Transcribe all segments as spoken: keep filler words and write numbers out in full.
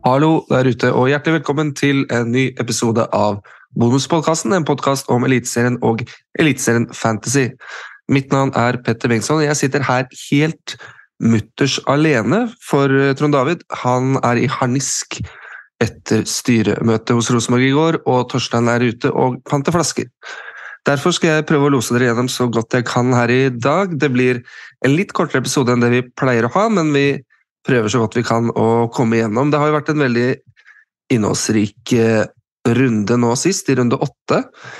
Hallo der ute, og hjertelig velkommen til en ny episode av Bonuspodcasten, en podcast om Eliteserien og Eliteserien Fantasy. Mitt navn er Petter Bengtsson, og jeg sitter her helt mutters alene, for Trond David, han er i harnisk etter styremøte hos Rosenborg i går, og Torstein er ute og panter flasker. Derfor skal jeg prøve å lose dere gjennom så godt jeg kan her i dag. Det blir en litt kortere episode enn det vi pleier å ha, men vi prøver så godt vi kan å komme igjennom. Det har jo vært en veldig innholdsrik runde nå sist, i runde åtte.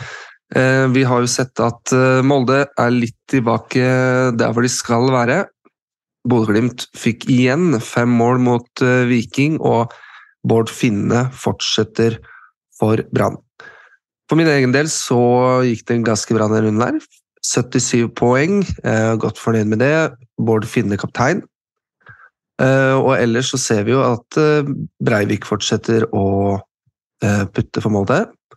Vi har jo sett at Molde er litt tilbake der hvor de skal være. Bodø/Glimt fikk igjen fem mål mot Viking, og Bård Finne fortsetter for Brann. For min egen del så gikk det ganske bra den runden her. syttisyv poeng, godt fornøyd med det. Bård Finne kaptein. Uh, og ellers så ser vi jo at uh, Breivik fortsetter å uh, putte for Molde,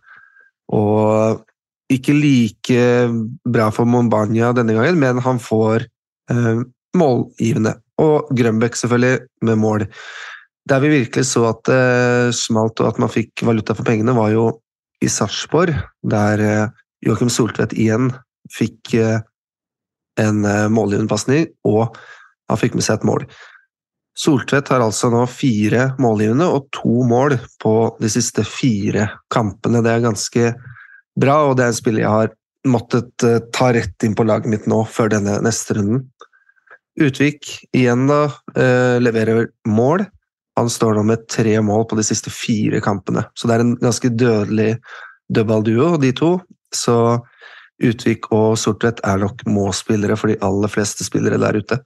og ikke like bra for Mombania denne gangen, men han får uh, målgivende, og Grønbæk selvfølgelig med mål. Der vi virkelig så at det uh, smalt og at man fikk valuta for pengene var jo i Sarpsborg, der uh, Joakim Soltvedt igjen fikk uh, en uh, målgivende passning, og han fikk med seg et mål. Soltvedt har altså nå fire målgivende og to mål på de siste fire kampene. Det er ganske bra, og det er en spiller jeg har måttet uh, ta rett inn på laget mitt nå før denne neste runden. Utvik igjen da uh, leverer mål. Han står nå med tre mål på de siste fire kampene, så det er en ganske dødelig dødballduo, de to. Så Utvik og Soltvedt er nok målspillere for de aller fleste spillere der ute.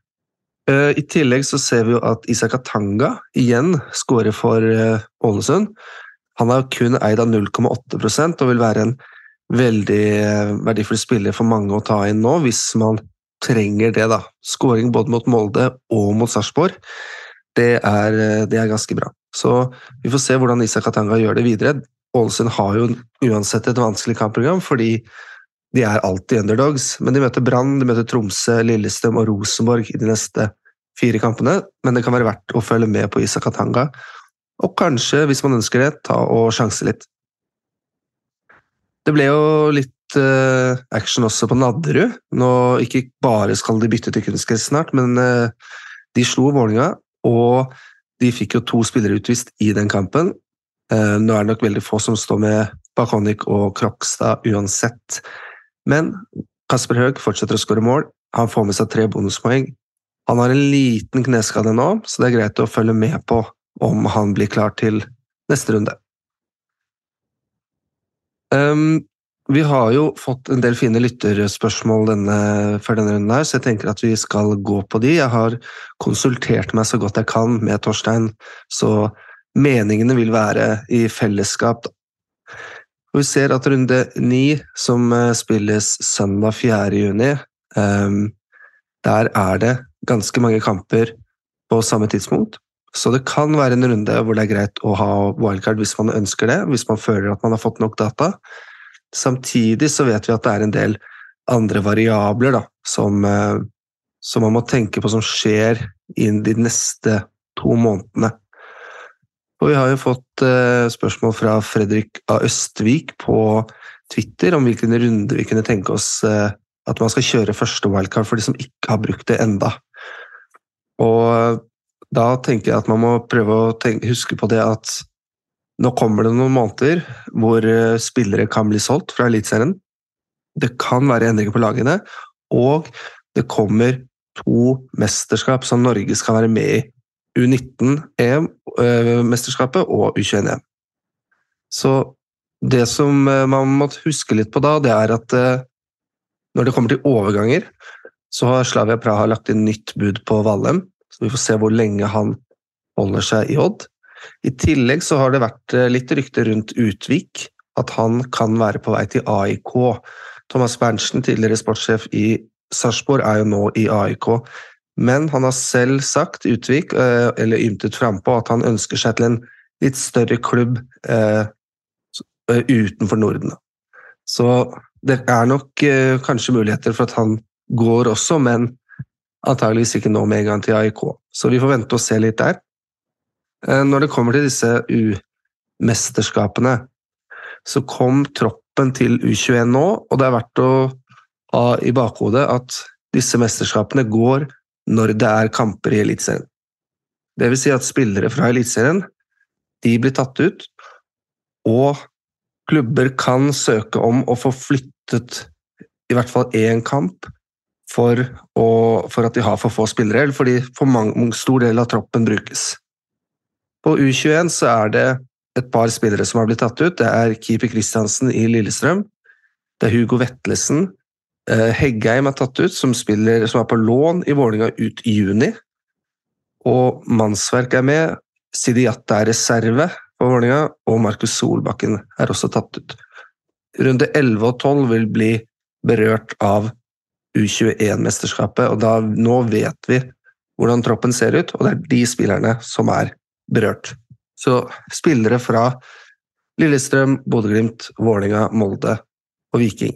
I tillegg så ser vi jo at Isak Atanga igjen skårer for Ålesund. Han har kun eid av null komma åtte prosent og vil være en veldig verdifull spiller for mange å ta inn nå, hvis man trenger det da. Skåring både mot Molde og mot Sarpsborg, det er, det er ganske bra. Så vi får se hvordan Isak Atanga gjør det videre. Ålesund har jo uansett et vanskelig kampprogram, fordi de er alltid underdogs, men de møter Brann, de møter Tromsø, Lillestrøm og Rosenborg i de neste fire kampene, men det kan være verdt å følge med på Isak Atanga, og kanskje, hvis man ønsker det, ta og sjanse litt. Det ble jo litt uh, action også på Nadderud. Nå ikke bare skal de bytte til kunstgress snart, men uh, de slo Vålinga, og de fikk jo to spillere utvist i den kampen. Uh, nå er det nok veldig få som står med Bakonik og Krokstad uansett. Men Kasper Høeg fortsetter å skåre mål. Han får med seg tre bonuspoeng. Han har en liten kneskade nå, så det er greit å følge med på om han blir klar til neste runde. Um, vi har jo fått en del fine lytterspørsmål denne, før denne runden her, så jeg tenker at vi skal gå på de. Jeg har konsultert meg så godt jeg kan med Torstein, så meningene vil være i fellesskap. Og vi ser at runde ni, som spilles søndag fjerde juni, um, der er det ganske mange kamper på samme tidspunkt, så det kan være en runde hvor det er greit å ha wildcard hvis man ønsker det, hvis man føler at man har fått nok data. Samtidig så vet vi at det er en del andre variabler da, som, uh, som man må tenke på som skjer inn de neste to månedene. Og vi har jo fått uh, spørsmål fra Fredrik A. Østvik på Twitter om hvilken runde vi kunne tenke oss uh, at man skal kjøre første wildcard for de som ikke har brukt det enda. Og da tenker jeg at man må prøve å tenke, huske på det at nå kommer det noen måneder hvor uh, spillere kan bli solgt fra Eliteserien. Det kan være endringer på lagene, og det kommer to mesterskap som Norge skal være med i. U nitten-E M-mesterskapet og U tjueen-E M. Så det som man må huske litt på da, det er at når det kommer til overganger, så har Slavia Praha lagt inn nytt bud på Valheim, så vi får se hvor lenge han holder seg i Odd. I tillegg så har det vært litt rykte rundt Utvik, at han kan være på vei til A I K. Thomas Berntsen, tidligere sportssjef i Sarpsborg, er jo nå i A I K, men han har selv sagt, Utvik, eller ymtet frem på, at han ønsker seg til en litt større klubb eh, utenfor Norden. Så det er nok eh, kanskje muligheter for at han går også, men antageligvis ikke nå med en gang til A I K. Så vi får vente og se litt der. Når det kommer til disse U-mesterskapene, så kom troppen til U tjueen nå, og det er verdt å ha i bakhodet at disse mesterskapene går når det er kamper i Elitserien. Det vil si at spillere fra Elitserien, de blir tatt ut, og klubber kan søke om å få flyttet i hvert fall en kamp for, å, for at de har for få spillere, eller fordi for mange, stor del av troppen brukes. På U tjueen så er det et par spillere som har blitt tatt ut. Det er Keeper Kristiansen i Lillestrøm, det er Hugo Vettelsen, Heggheim er tatt ut, som, spiller, som er på lån i Vålinga ut i juni, og Mannsverk er med, Sidiatta er reserve på Vålinga, og Markus Solbakken er også tatt ut. Runde elleve og tolv vil bli berørt av U tjueen-mesterskapet, og da, nå vet vi hvordan troppen ser ut, og det er de spillerne som er berørt. Så spillere fra Lillestrøm, Bodø/Glimt, Vålinga, Molde og Viking.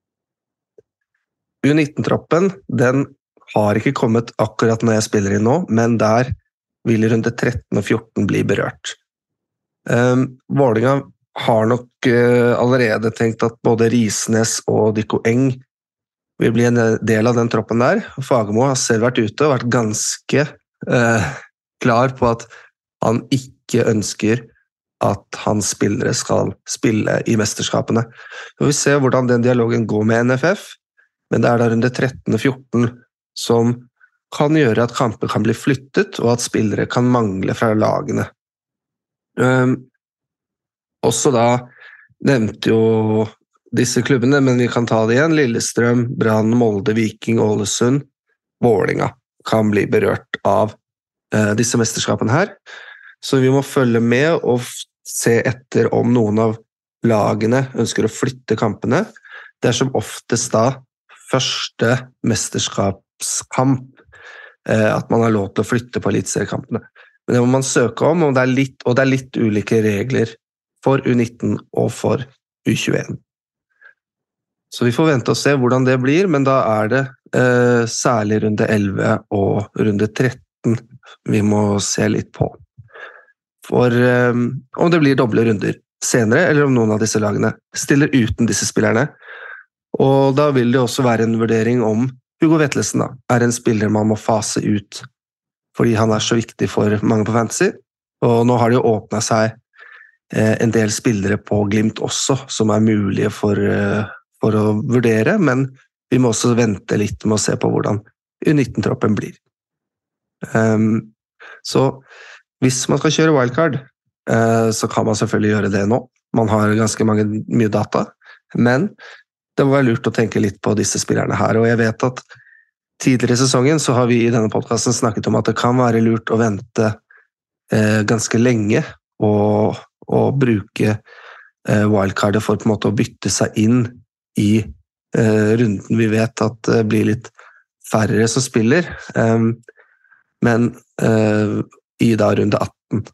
U nitten-troppen, den har ikke kommet akkurat når jeg spiller inn nå, men der vil runde tretten og fjorten bli berørt. Um, Vålinga har nok uh, allerede tenkt at både Risnes og Dikko Eng vil bli en del av den troppen der. Fagermo har selv vært ute og vært ganske uh, klar på at han ikke ønsker at hans spillere skal spille i mesterskapene. Vi vil se hvordan den dialogen går med N F F, men det er da runde tretten og fjorten som kan gjøre at kamper kan bli flyttet, og at spillere kan mangle fra lagene. Um, også da nevnte jo disse klubbene, men vi kan ta det igjen. Lillestrøm, Brann, Molde, Viking, Ålesund, Vålinga kan bli berørt av uh, disse mesterskapene her. Så vi må følge med og se etter om noen av lagene ønsker å flytte kampene. Det er som oftest da første mesterskapskamp eh, at man har lov til å flytte på elitseriekampene. Men det må man søke om, og det er litt, og det er litt ulike regler for U nitten og for U tjueen. Så vi får vente og se hvordan det blir, men da er det eh, særlig runde elleve og runde tretten vi må se litt på. For eh, om det blir doble runder senere, eller om noen av disse lagene stiller uten disse spillerne. Og da vil det også være en vurdering om Hugo Vettelsen da, er en spiller man må fase ut, fordi han er så viktig for mange på Fantasy. Og nå har det jo åpnet seg eh, en del spillere på Glimt også, som er mulige for, eh, for å vurdere, men vi må også vente litt med å se på hvordan U nitten-troppen blir. Um, så hvis man skal kjøre wildcard, eh, så kan man selvfølgelig gjøre det nå. Man har ganske mange, mye data, men det må være lurt å tenke litt på disse spillerne her, og jeg vet at tidligere i sesongen så har vi i denne podcasten snakket om at det kan være lurt å vente eh, ganske lenge og, og bruke eh, wildcardet for på en måte å bytte seg inn i eh, runden. Vi vet at det blir litt færre som spiller, eh, men eh, i da runde atten.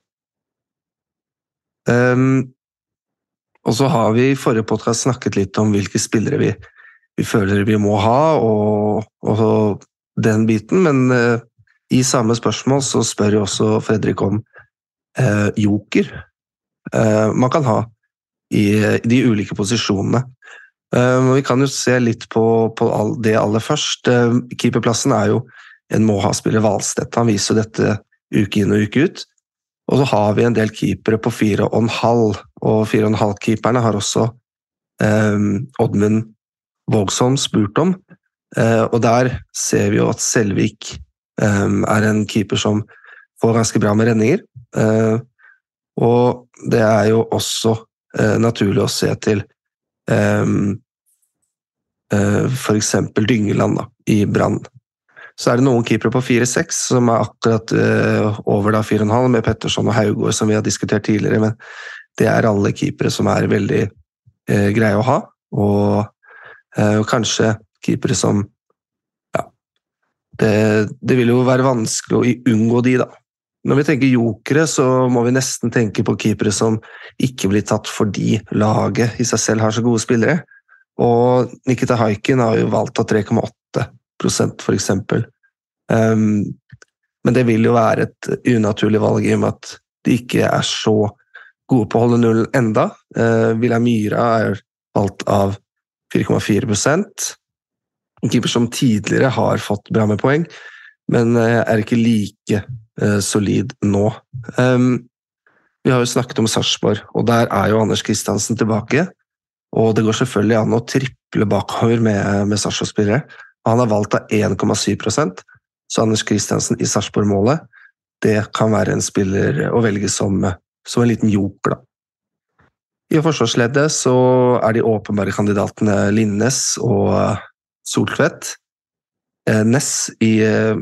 Um, Og så har vi i forrige podcast snakket litt om hvilke spillere vi, vi føler vi må ha, og, og den biten, men uh, i samme spørsmål så spør jo også Fredrik om uh, joker uh, man kan ha i, i de ulike posisjonene. Uh, vi kan jo se litt på, på all, det aller først. Uh, keeperplassen er jo en må-ha-spiller Valstedt. Han viser dette uke inn og uke ut. Og så har vi en del keepere på fire og en halv, og fire og en halv keeperne har også eh, Oddmund Vågsholm spurt om, eh, og der ser vi jo at Selvik eh, er en keeper som får ganske bra med redninger, eh, og det er jo også eh, naturlig å se til eh, eh, for eksempel Dyngeland da, i Brann. Så er det noen keepere på fire seks som er akkurat uh, over da fire og en halv med Pettersson og Haugård som vi har diskutert tidligere, men det er alle keepere som er veldig uh, greie å ha, og uh, kanskje keepere som ja, det, det vil jo være vanskelig å unngå de da. Når vi tenker jokere så må vi nesten tenke på keepere som ikke blir tatt fordi laget i seg selv har så gode spillere, og Nikita Haikin har jo valgt av tre komma åtte prosent for eksempel. Um, men det vil jo være et unaturlig valg i og med at de ikke er så gode på å holde nullen enda. Uh, William Myhra er valgt av fire komma fire prosent. En keeper som tidligere har fått bra med poeng, men uh, er ikke like uh, solid nå. Um, vi har jo snakket om Sarpsborg, og der er jo Anders Kristiansen tilbake, og det går selvfølgelig an å triple bakover med, med Sarpsborg-spillere. Han har valgt av en komma syv prosent, så Anders Kristiansen i Sarpsborg-målet, det kan være en spiller å velge som, som en liten joker da. I forsvarsleddet så er de åpenbare kandidatene Linnes og Soltvedt. Ness i,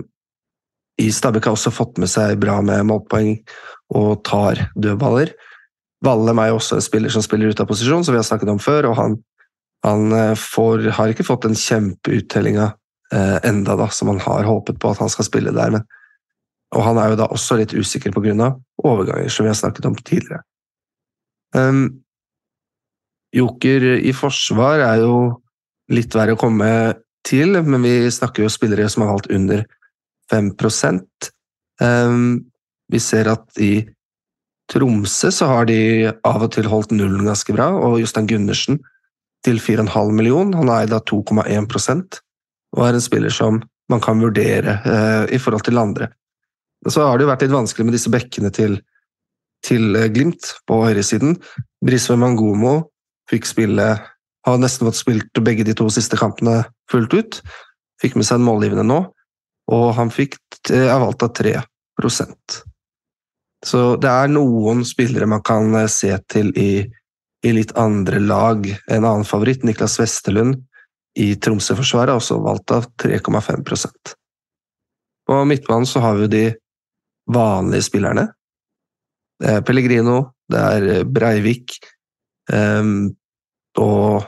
i Stabæk har også fått med seg bra med målpoeng og tar dødballer. Vallem er jo også en spiller som spiller ut av posisjon, som vi har snakket om før, og han, han får, har ikke fått en kjempeuttelling eh, enda da, som han har håpet på at han skal spille der, men og han er jo da også litt usikker på grunn av overganger, som vi har snakket om tidligere. Um, Joker i forsvar er jo litt verre å komme til, men vi snakker jo spillere som har valgt under fem prosent. Um, vi ser at i Tromsø så har de av og til holdt nullen ganske bra, og Jostein Gundersen til fire komma fem million, han er da to komma en prosent, og er en spiller som man kan vurdere uh, i forhold til andre. Så har det jo vært litt vanskelig med disse bekkene til, til Glimt på høyresiden. Brisveen Mangomo fikk spille, har nesten fått spilt begge de to siste kampene fullt ut, fikk med seg en målgivende nå, og han fikk er valgt av tre prosent. Så det er noen spillere man kan se til i, i litt andre lag. En annen favoritt, Niklas Vesterlund, i Tromsø-forsvaret, har også valgt av tre komma fem prosent. På midtbanen så har vi de vanlige spillerne. Det er Pellegrino, det er Breivik um, og,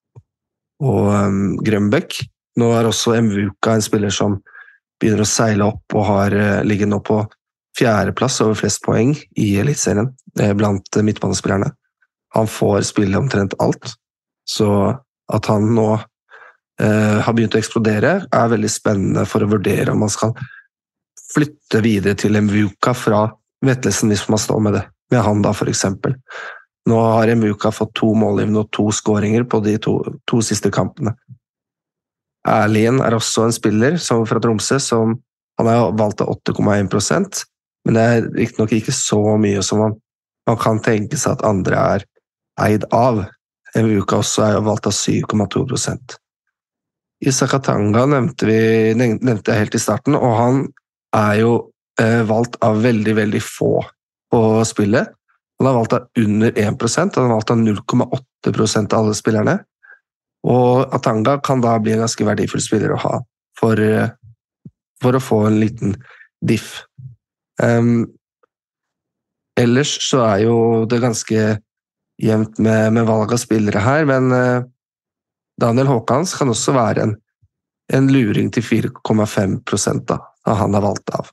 og um, Grønbæk. Nå er også Mvuka en spiller som begynner å seile opp og har, uh, ligger nå på fjerdeplass over flest poeng i elitserien uh, blant midtbanespillerne. Han får spille omtrent alt, så at han nå uh, har begynt å eksplodere er veldig spennende for å vurdere om man skal flytte videre til Mvuka fra Vetlesen hvis man står med det, med han da for eksempel. Nå har Mvuka fått to målgivende og to skåringer på de to, to siste kampene. Erlien er også en spiller som fra Tromsø, som han har valgt av åtte komma en prosent, men det er ikke nok ikke så mye som man, man kan tenke seg at andre er eid av. Mvuka også er valgt av syv komma to prosent. Isak Atanga nevnte, vi, nevnte jeg helt i starten, og han er jo eh, valgt av veldig, veldig få på spillet. Han har valgt av under en prosent, han har valgt av null komma åtte prosent av alle spillerne. Og Atanga kan da bli en ganske verdifull spiller å ha for, for å få en liten diff. Um, ellers så er jo det ganske jevnt med, med valg av spillere her, men uh, Daniel Håkans kan også være en, en luring til fire komma fem prosent da, da han har valgt av.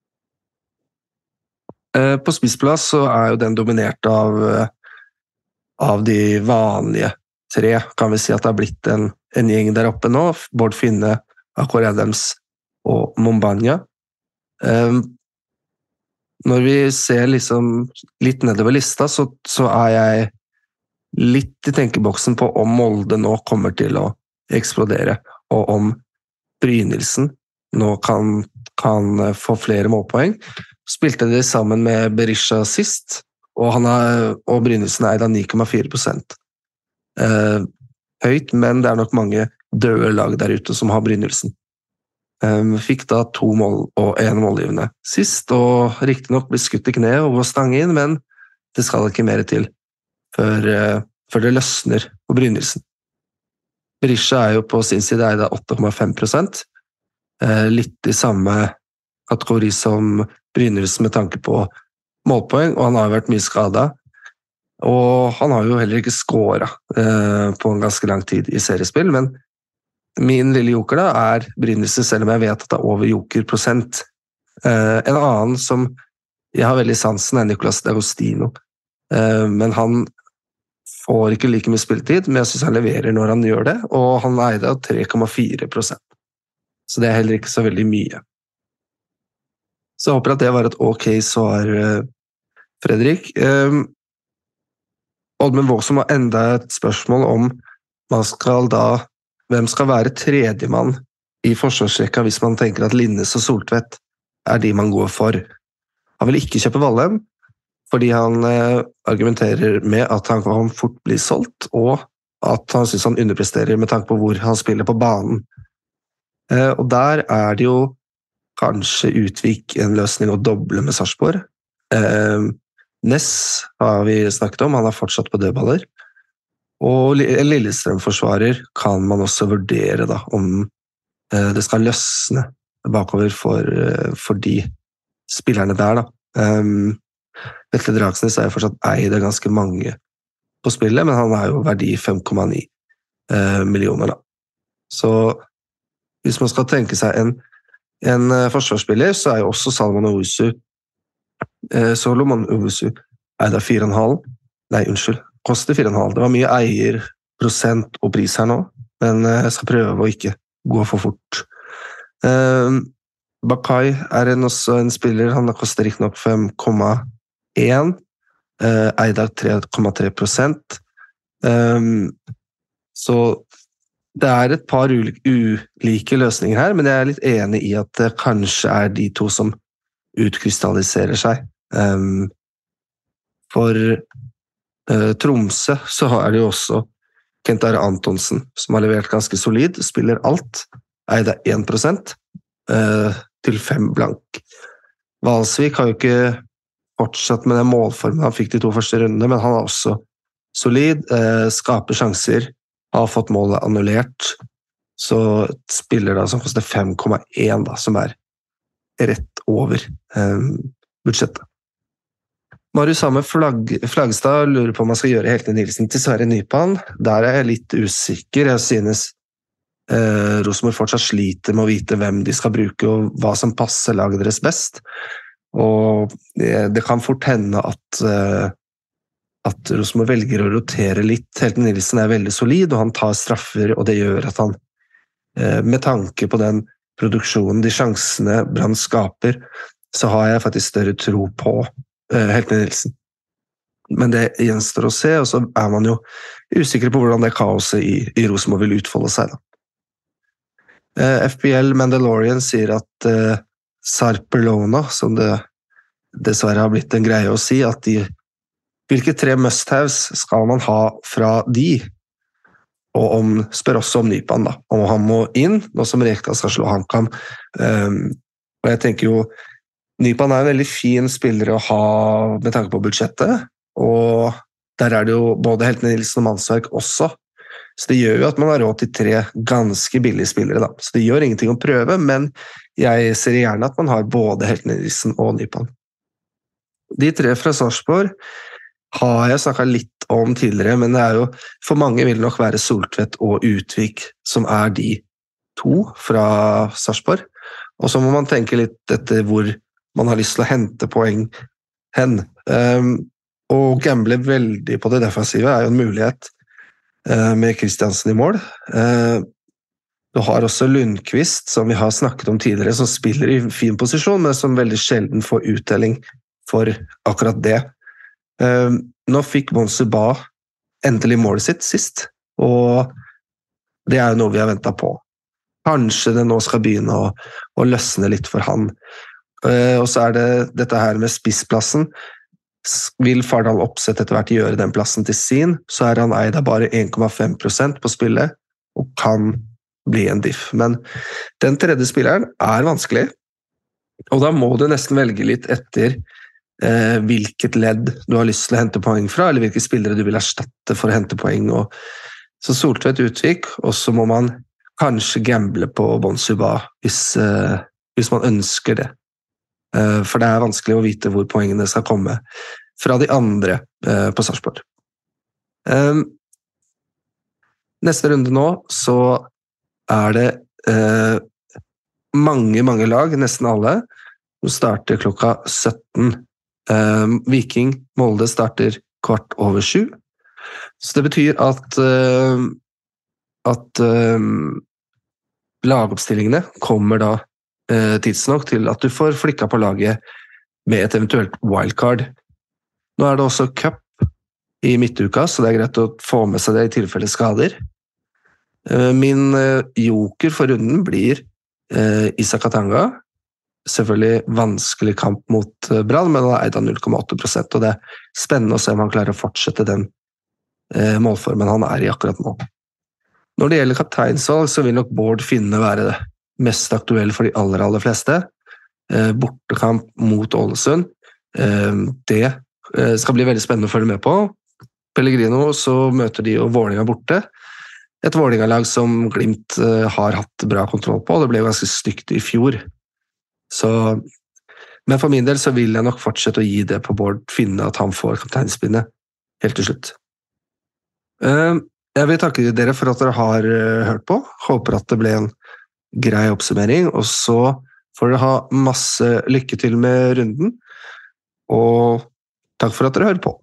Uh, på spissplass så er jo den dominert av, uh, av de vanlige tre, kan vi si at det har blitt en, en gjeng der oppe nå, Bård Finne, Akor Adams og Mombanya. Um, når vi ser liksom litt nedover lista, så, så er jeg litt i tenkeboksen på om Molde nå kommer til å eksplodere, og om Brynildsen nå kan, kan få flere målpoeng. Spilte de sammen med Berisha sist, og, han er, og Brynildsen er da ni komma fire prosent. Uh, høyt, men det er nok mange døde lag der ute som har Brynildsen. Um, fikk da to mål og en målgivende sist, og riktig nok ble skutt i kne og gå stang inn, men det skal ikke mer til før, uh, før det løsner på Brynildsen. Berisha er jo på sin side eid av åtte komma fem prosent, uh, litt i samme kategori som Brynildsen med tanke på målpoeng, og han har vært mye skadet. Og han har jo heller ikke skåret eh, på en ganske lang tid i seriespill, men min lille joker da er Brynildsen, selv om jeg vet at det er over jokerprosent. Eh, en annen som jeg har veldig sansen er Nicolas D'Agostino, eh, men han får ikke like mye spilletid, men jeg synes han leverer når han gjør det, og han eide av tre komma fire prosent. Så det er heller ikke så veldig mye. Så jeg håper at det var et ok svar Fredrik. Um, Oddmund Vågsum har enda et spørsmål om man skal da, hvem skal være tredjemann i forsvarsrekka hvis man tenker at Linnes og Soltvedt er de man går for. Han vil ikke kjøpe Valheim, fordi han eh, argumenterer med at han kan fort bli solgt, og at han synes han underpresterer med tanke på hvor han spiller på banen. Eh, og der er det jo kanskje Utvik en løsning å doble med Sarpsborg. Eh, Ness har vi snakket om, han er fortsatt på dødballer. Og en Lillestrøm-forsvarer kan man også vurdere da, om eh, det skal løsne bakover for, eh, for de spillerne der. da. Um, Vetle Dragsnes er jo fortsatt eid av ganske mange på spillet, men han er jo verdi fem komma ni eh, millioner da. Så hvis man skal tenke seg en, en uh, forsvarsspiller, så er jo også Salomon Owusu eh, Solomon Owusu eid av fire komma fem, nei unnskyld, koster fire komma fem. Det var mye eier, prosent og pris her nå, men uh, jeg skal prøve å ikke gå for fort. Um, Bakai er en, også en spiller, han koster ikke nok fem komma en, eh, eid av tre komma tre prosent. Um, så det er et par ulike, ulike løsninger her, men jeg er litt enig i at det kanskje er de to som utkrystalliserer seg. Um, for uh, Tromsø så er det jo også Kent Are Antonsen, som har levert ganske solid, spiller alt, eid av én prosent. Uh, til fem blank. Valsvik har jo ikke fortsatt med den målformen han fikk de to første rundene, men han er også solid, eh, skaper sjanser, har fått målet annullert, så spiller da som koster fem komma en da, som er rett over eh, budsjettet. Marius Hammer Flagg, Flaggstad lurer på om man skal gjøre Heltene Nilsen til Sverre Nypan. Der er jeg litt usikker. Jeg synes Eh, Rosenborg fortsatt sliter med å vite hvem de skal bruke og hva som passer laget deres best, og det, det kan fort hende at eh, at Rosenborg velger å rotere litt. Helten Nilsen er veldig solid, og han tar straffer, og det gjør at han eh, med tanke på den produksjonen, de sjansene Brann skaper, så har jeg faktisk større tro på eh, Helten Nilsen. Men det gjenstår å se, og så er man jo usikker på hvordan det kaoset i, i Rosenborg vil utfolde seg da. F B L Mandalorian sier at uh, Sarpelona, som det dessverre har blitt en greie å si, at de, hvilke tre must-haves skal man ha fra de? Og om, spør også om Nypan da, om han må inn, nå som Rekdal skal slå HamKam. Um, og jeg tenker jo, Nypan er en veldig fin spiller å ha med tanke på budsjettet, og der er det jo både Heltene Nilsen og Mannsverk også. Så det gjør jo at man har råd til tre ganske billige spillere da. Så det gjør ingenting å prøve, men jeg ser gjerne at man har både Heltene Nilsen og Nypan. De tre fra Sarpsborg har jeg snakket litt om tidligere, men det er jo, for mange vil det nok være Soltvedt og Utvik som er de to fra Sarpsborg. Og så må man tenke litt etter hvor man har lyst til å hente poeng hen. Um, og gamble veldig på det defensive er jo en mulighet med Kristiansen i mål. Du har også Lundqvist, som vi har snakket om tidligere, som spiller i fin posisjon, men som veldig sjelden får uttelling for akkurat det. Nå fikk Bonsuba endelig målet sitt sist, og det er jo noe vi har ventet på. Kanskje det nå skal begynne å, å løsne litt for han. Og så er det dette her med spissplassen. Vil Fardal Opseth etter hvert gjøre den plassen til sin, så er han eid av bare én komma fem prosent på spillet, og kan bli en diff. Men den tredje spilleren er vanskelig, og da må du nesten velge litt etter eh, hvilket ledd du har lyst til å hente poeng fra, eller hvilke spillere du vil erstatte for å hente poeng. Og så Soltvedt Utvik, og så må man kanskje gamble på Bonsuba hvis, eh, hvis man ønsker det. For det er vanskelig å vite hvor poengene skal komme fra de andre på Sarpsborg. Neste runde nå så er det mange, mange lag, nesten alle, som starter klokka sytten. Viking Molde starter kvart over sju. Så det betyr at, at lagoppstillingene kommer da tidsnok til at du får flikka på laget med et eventuelt wildcard. Nå er det også cup i midtuka, så det er greit å få med seg det i tilfelle skader. Min joker for runden blir Isa Katanga. Selvfølgelig vanskelig kamp mot Brann, men han er eid av null komma åtte prosent, og det er spennende å se om han klarer å fortsette den målformen han er i akkurat nå. Når det gjelder kapteinsvalg, så vil nok Bård Finne være det mest aktuelle for de aller, aller fleste. Bortekamp mot Ålesund. Det skal bli veldig spennende å følge med på. Pellegrino, så møter de jo Vålinga borte. Et Vålinga-lag som Glimt har hatt bra kontroll på, og det ble ganske stygt i fjor. Så, men for min del så vil jeg nok fortsette å gi det på Bård Finne at han får kapteinspinnet helt til slutt. Jeg vil takke dere for at dere har hørt på. Håper at det ble en grei oppsummering, og så får dere ha masse lykke til med runden. Og takk for at dere hører på.